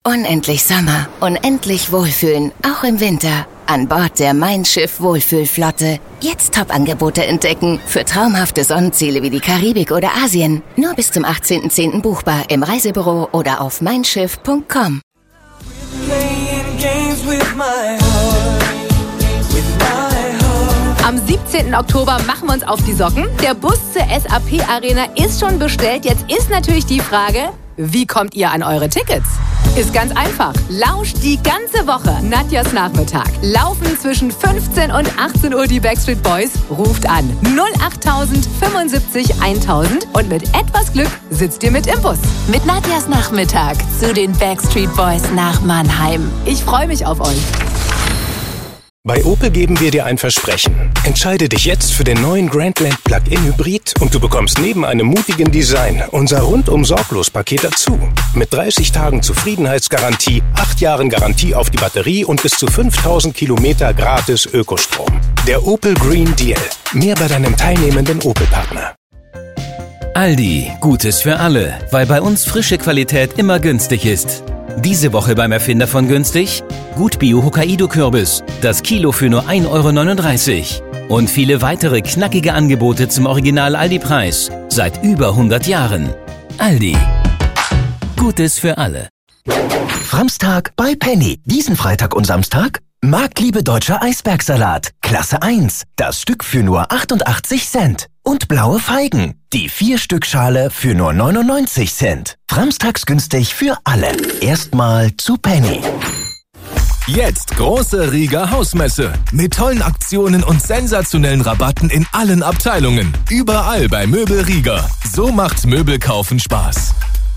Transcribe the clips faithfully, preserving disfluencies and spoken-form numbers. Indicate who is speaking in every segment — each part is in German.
Speaker 1: Unendlich Sommer, unendlich Wohlfühlen, auch im Winter. An Bord der Mein Schiff Wohlfühlflotte. Jetzt Top-Angebote entdecken für traumhafte Sonnenziele wie die Karibik oder Asien. Nur bis zum achtzehnten zehnten buchbar im Reisebüro oder auf mein schiff punkt com.
Speaker 2: Am siebzehnten Oktober machen wir uns auf die Socken. Der Bus zur S A P Arena ist schon bestellt. Jetzt ist natürlich die Frage, wie kommt ihr an eure Tickets? Ist ganz einfach. Lauscht die ganze Woche Nadjas Nachmittag. Laufen zwischen fünfzehn und achtzehn Uhr die Backstreet Boys. Ruft an null acht tausend fünfundsiebzig tausend und mit etwas Glück sitzt ihr mit im Bus.
Speaker 3: Mit Nadjas Nachmittag zu den Backstreet Boys nach Mannheim.
Speaker 2: Ich freue mich auf euch.
Speaker 4: Bei Opel geben wir dir ein Versprechen. Entscheide dich jetzt für den neuen Grandland Plug-in Hybrid und du bekommst neben einem mutigen Design unser rundum-sorglos-Paket dazu. Mit dreißig Tagen Zufriedenheitsgarantie, acht Jahren Garantie auf die Batterie und bis zu fünftausend Kilometer gratis Ökostrom. Der Opel Green Deal. Mehr bei deinem teilnehmenden Opel-Partner.
Speaker 5: Aldi, Gutes für alle, weil bei uns frische Qualität immer günstig ist. Diese Woche beim Erfinder von günstig, Gut Bio Hokkaido-Kürbis, das Kilo für nur ein Euro neununddreißig. Und viele weitere knackige Angebote zum Original Aldi-Preis, seit über hundert Jahren. Aldi, Gutes für alle.
Speaker 6: Framstag bei Penny. Diesen Freitag und Samstag Marktliebe deutscher Eisbergsalat. Klasse eins. Das Stück für nur achtundachtzig Cent. Und blaue Feigen. Die vier-Stück-Schale für nur neunundneunzig Cent. Framstags günstig für alle. Erstmal zu Penny.
Speaker 7: Jetzt große Rieger Hausmesse. Mit tollen Aktionen und sensationellen Rabatten in allen Abteilungen. Überall bei Möbel Rieger. So macht Möbelkaufen Spaß.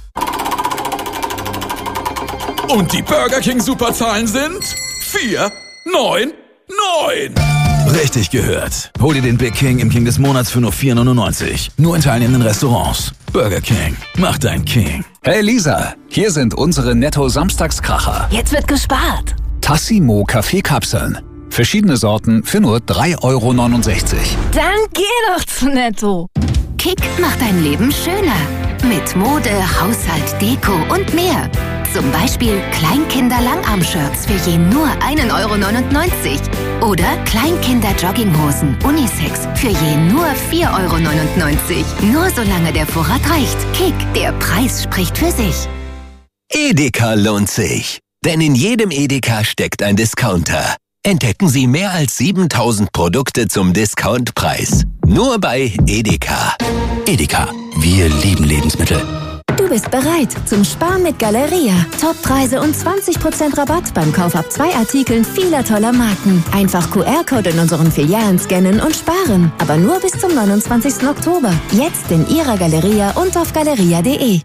Speaker 8: Und die Burger King Superzahlen sind vier, neun, neun.
Speaker 9: Richtig gehört. Hol dir den Big King im King des Monats für nur vier neunundneunzig. Nur in teilnehmenden Restaurants. Burger King. Mach dein King.
Speaker 10: Hey Lisa, hier sind unsere Netto-Samstagskracher.
Speaker 3: Jetzt wird gespart.
Speaker 10: Tassimo Kaffeekapseln. Verschiedene Sorten für nur drei Euro neunundsechzig.
Speaker 3: Dann geh doch zu Netto. Kick macht dein Leben schöner. Mit Mode, Haushalt, Deko und mehr. Zum Beispiel Kleinkinder-Langarm-Shirts für je nur ein Euro neunundneunzig. Oder Kleinkinder-Jogginghosen Unisex für je nur vier Euro neunundneunzig. Nur solange der Vorrat reicht. Kick, der Preis spricht für sich.
Speaker 11: Edeka lohnt sich. Denn in jedem Edeka steckt ein Discounter. Entdecken Sie mehr als siebentausend Produkte zum Discountpreis. Nur bei Edeka.
Speaker 9: Edeka. Wir lieben Lebensmittel.
Speaker 12: Du bist bereit zum Sparen mit Galeria. Toppreise und zwanzig Prozent Rabatt beim Kauf ab zwei Artikeln vieler toller Marken. Einfach Q R-Code in unseren Filialen scannen und sparen. Aber nur bis zum neunundzwanzigsten Oktober. Jetzt in Ihrer Galeria und auf galeria punkt de.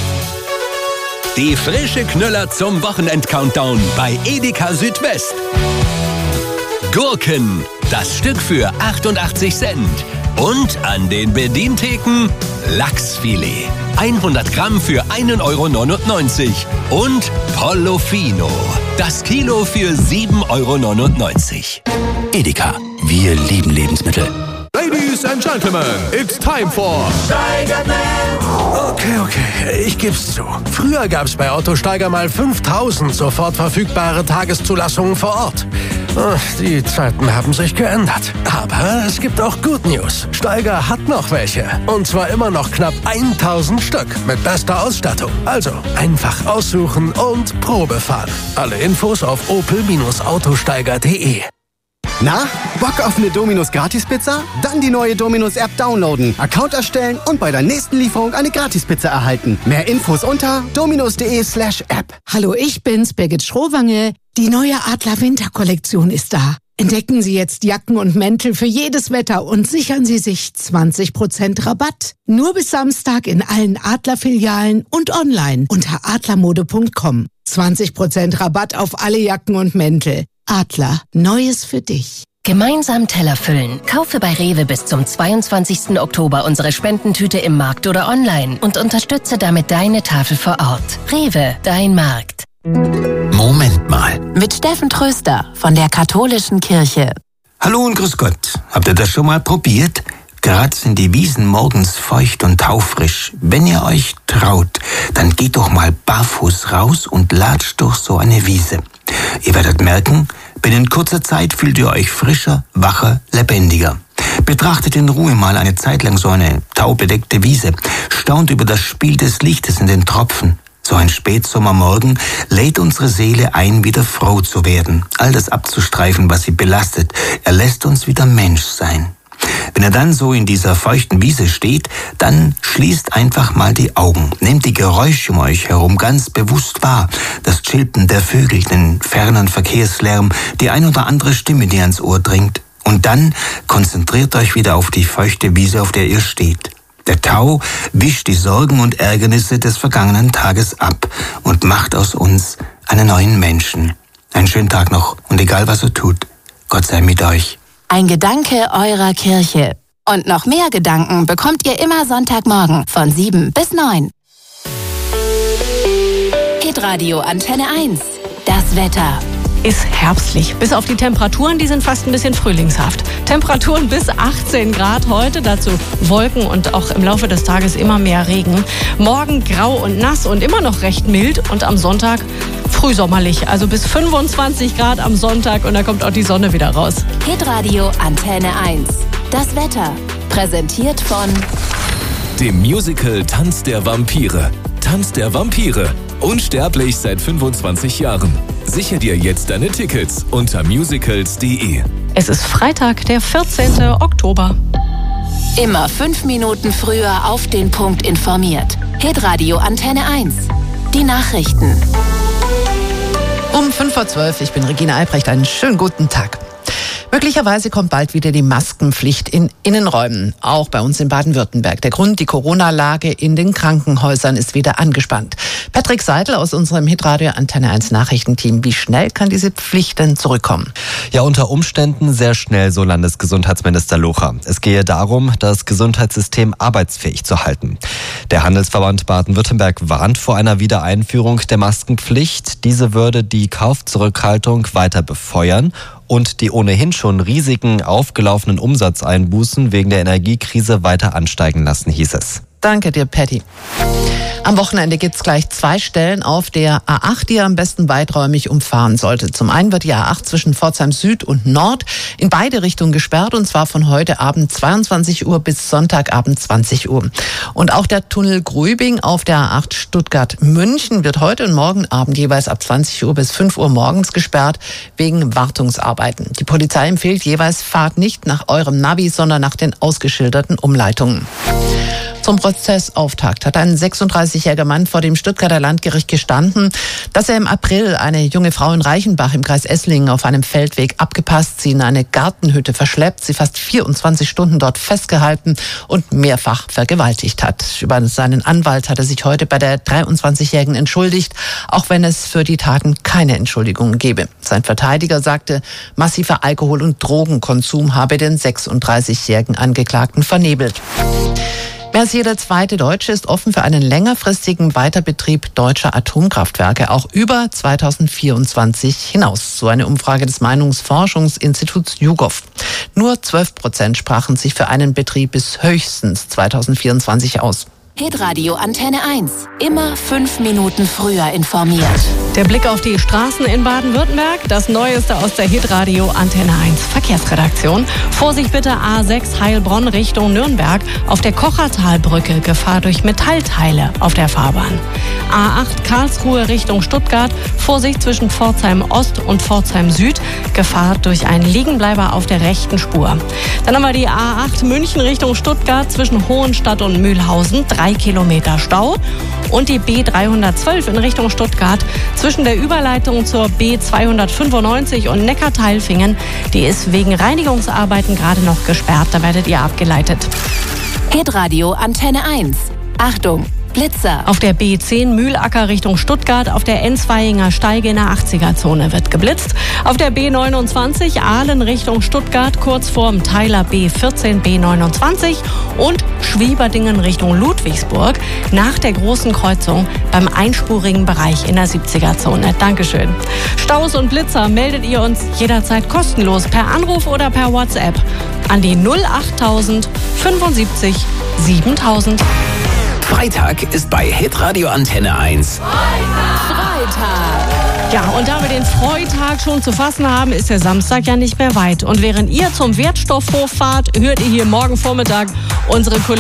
Speaker 11: Die frische Knüller zum Wochenend-Countdown bei Edeka Südwest. Gurken, das Stück für achtundachtzig Cent. Und an den Bedientheken Lachsfilet. hundert Gramm für ein Euro neunundneunzig. Und Pollofino, das Kilo für sieben Euro neunundneunzig.
Speaker 9: Edeka, wir lieben Lebensmittel.
Speaker 7: Ladies and Gentlemen, it's time for Steigerman.
Speaker 13: Okay, okay, ich geb's zu. Früher gab's bei Otto Steiger mal fünftausend sofort verfügbare Tageszulassungen vor Ort. Die Zeiten haben sich geändert. Aber es gibt auch Good News. Steiger hat noch welche. Und zwar immer noch knapp tausend Stück mit bester Ausstattung. Also einfach aussuchen und Probe fahren. Alle Infos auf opel autosteiger punkt de.
Speaker 14: Na, Bock auf eine Domino's-Gratis-Pizza? Dann die neue Domino's-App downloaden, Account erstellen und bei der nächsten Lieferung eine Gratis-Pizza erhalten. Mehr Infos unter dominos.de slash app.
Speaker 15: Hallo, ich bin's, Birgit Schrowange. Die neue Adler-Winter-Kollektion ist da. Entdecken Sie jetzt Jacken und Mäntel für jedes Wetter und sichern Sie sich zwanzig Prozent Rabatt. Nur bis Samstag in allen Adler-Filialen und online unter adlermode punkt com. zwanzig Prozent Rabatt auf alle Jacken und Mäntel. Adler, Neues für dich.
Speaker 1: Gemeinsam Teller füllen. Kaufe bei Rewe bis zum zweiundzwanzigsten Oktober unsere Spendentüte im Markt oder online und unterstütze damit deine Tafel vor Ort. Rewe, dein Markt.
Speaker 6: Moment mal.
Speaker 3: Mit Steffen Tröster von der Katholischen Kirche.
Speaker 6: Hallo und grüß Gott. Habt ihr das schon mal probiert?
Speaker 16: Gerade sind die Wiesen morgens feucht und taufrisch. Wenn ihr euch traut, dann geht doch mal barfuß raus und latscht durch so eine Wiese. Ihr werdet merken, binnen kurzer Zeit fühlt ihr euch frischer, wacher, lebendiger. Betrachtet in Ruhe mal eine Zeit lang so eine taubedeckte Wiese, staunt über das Spiel des Lichtes in den Tropfen. So ein Spätsommermorgen lädt unsere Seele ein, wieder froh zu werden, all das abzustreifen, was sie belastet. Er lässt uns wieder Mensch sein. Wenn er dann so in dieser feuchten Wiese steht, dann schließt einfach mal die Augen. Nehmt die Geräusche um euch herum ganz bewusst wahr. Das Chilpen der Vögel, den fernen Verkehrslärm, die ein oder andere Stimme, die ans Ohr dringt. Und dann konzentriert euch wieder auf die feuchte Wiese, auf der ihr steht. Der Tau wischt die Sorgen und Ärgernisse des vergangenen Tages ab und macht aus uns einen neuen Menschen. Einen schönen Tag noch und egal was er tut, Gott sei mit euch.
Speaker 2: Ein Gedanke eurer Kirche. Und noch mehr Gedanken bekommt ihr immer Sonntagmorgen von sieben bis neun. Hitradio Antenne eins. Das Wetter.
Speaker 17: Ist herbstlich. Bis auf die Temperaturen, die sind fast ein bisschen frühlingshaft. Temperaturen bis achtzehn Grad heute, dazu Wolken und auch im Laufe des Tages immer mehr Regen. Morgen grau und nass und immer noch recht mild und am Sonntag frühsommerlich, also bis fünfundzwanzig Grad am Sonntag und da kommt auch die Sonne wieder raus.
Speaker 2: Hitradio Antenne eins. Das Wetter. Präsentiert von
Speaker 7: dem Musical Tanz der Vampire. Tanz der Vampire. Unsterblich seit fünfundzwanzig Jahren. Sichere dir jetzt deine Tickets unter musicals punkt de.
Speaker 17: Es ist Freitag, der vierzehnten Oktober.
Speaker 2: Immer fünf Minuten früher auf den Punkt informiert. Hitradio Antenne eins. Die Nachrichten.
Speaker 18: Um fünf vor zwölf, ich bin Regina Albrecht. Einen schönen guten Tag. Möglicherweise kommt bald wieder die Maskenpflicht in Innenräumen, auch bei uns in Baden-Württemberg. Der Grund, die Corona-Lage in den Krankenhäusern ist wieder angespannt. Patrick Seidel aus unserem Hitradio Antenne eins Nachrichtenteam. Wie schnell kann diese Pflicht denn zurückkommen?
Speaker 19: Ja, unter Umständen sehr schnell, so Landesgesundheitsminister Locher. Es gehe darum, das Gesundheitssystem arbeitsfähig zu halten. Der Handelsverband Baden-Württemberg warnt vor einer Wiedereinführung der Maskenpflicht. Diese würde die Kaufzurückhaltung weiter befeuern und die ohnehin schon riesigen aufgelaufenen Umsatzeinbußen wegen der Energiekrise weiter ansteigen lassen, hieß es.
Speaker 18: Danke dir, Patty. Am Wochenende gibt es gleich zwei Stellen auf der A acht, die ihr am besten weiträumig umfahren solltet. Zum einen wird die A acht zwischen Pforzheim Süd und Nord in beide Richtungen gesperrt, und zwar von heute Abend zweiundzwanzig Uhr bis Sonntagabend zwanzig Uhr. Und auch der Tunnel Gröbing auf der A acht Stuttgart-München wird heute und morgen Abend jeweils ab zwanzig Uhr bis fünf Uhr morgens gesperrt wegen Wartungsarbeiten. Die Polizei empfiehlt jeweils, fahrt nicht nach eurem Navi, sondern nach den ausgeschilderten Umleitungen. Zum Prozessauftakt hat ein sechsunddreißigjähriger Mann vor dem Stuttgarter Landgericht gestanden, dass er im April eine junge Frau in Reichenbach im Kreis Esslingen auf einem Feldweg abgepasst, sie in eine Gartenhütte verschleppt, sie fast vierundzwanzig Stunden dort festgehalten und mehrfach vergewaltigt hat. Über seinen Anwalt hat er sich heute bei der dreiundzwanzigjährigen entschuldigt, auch wenn es für die Taten keine Entschuldigungen gebe. Sein Verteidiger sagte, massiver Alkohol- und Drogenkonsum habe den sechsunddreißigjährigen Angeklagten vernebelt. Mehr als jeder zweite Deutsche ist offen für einen längerfristigen Weiterbetrieb deutscher Atomkraftwerke, auch über zweitausendvierundzwanzig hinaus. So eine Umfrage des Meinungsforschungsinstituts YouGov. Nur zwölf Prozent sprachen sich für einen Betrieb bis höchstens zweitausendvierundzwanzig aus.
Speaker 2: Hitradio Antenne eins. Immer fünf Minuten früher informiert.
Speaker 17: Der Blick auf die Straßen in Baden-Württemberg. Das Neueste aus der Hitradio Antenne eins Verkehrsredaktion. Vorsicht bitte A sechs Heilbronn Richtung Nürnberg. Auf der Kochertalbrücke Gefahr durch Metallteile auf der Fahrbahn. A acht Karlsruhe Richtung Stuttgart. Vorsicht zwischen Pforzheim Ost und Pforzheim Süd. Gefahr durch einen Liegenbleiber auf der rechten Spur. Dann haben wir die A acht München Richtung Stuttgart zwischen Hohenstadt und Mühlhausen. Drei Kilometer Stau. Und die B dreihundertzwölf in Richtung Stuttgart zwischen der Überleitung zur B zweihundertfünfundneunzig und Neckarteilfingen. Die ist wegen Reinigungsarbeiten gerade noch gesperrt. Da werdet ihr abgeleitet.
Speaker 2: Hitradio Antenne eins. Achtung! Blitzer.
Speaker 17: Auf der B zehn Mühlacker Richtung Stuttgart, auf der Enzweiinger Steige in der achtziger-Zone wird geblitzt. Auf der B neunundzwanzig Aalen Richtung Stuttgart, kurz vorm Teiler B vierzehn B neunundzwanzig und Schwieberdingen Richtung Ludwigsburg nach der großen Kreuzung beim einspurigen Bereich in der siebziger-Zone. Dankeschön. Staus und Blitzer meldet ihr uns jederzeit kostenlos per Anruf oder per WhatsApp an die null achttausend fünfundsiebzig siebentausend.
Speaker 11: Freitag ist bei Hitradio Antenne eins.
Speaker 2: Freitag.
Speaker 17: Ja, und da wir den Freitag schon zu fassen haben, ist der Samstag ja nicht mehr weit. Und während ihr zum Wertstoffhof fahrt, hört ihr hier morgen Vormittag unsere Kollegen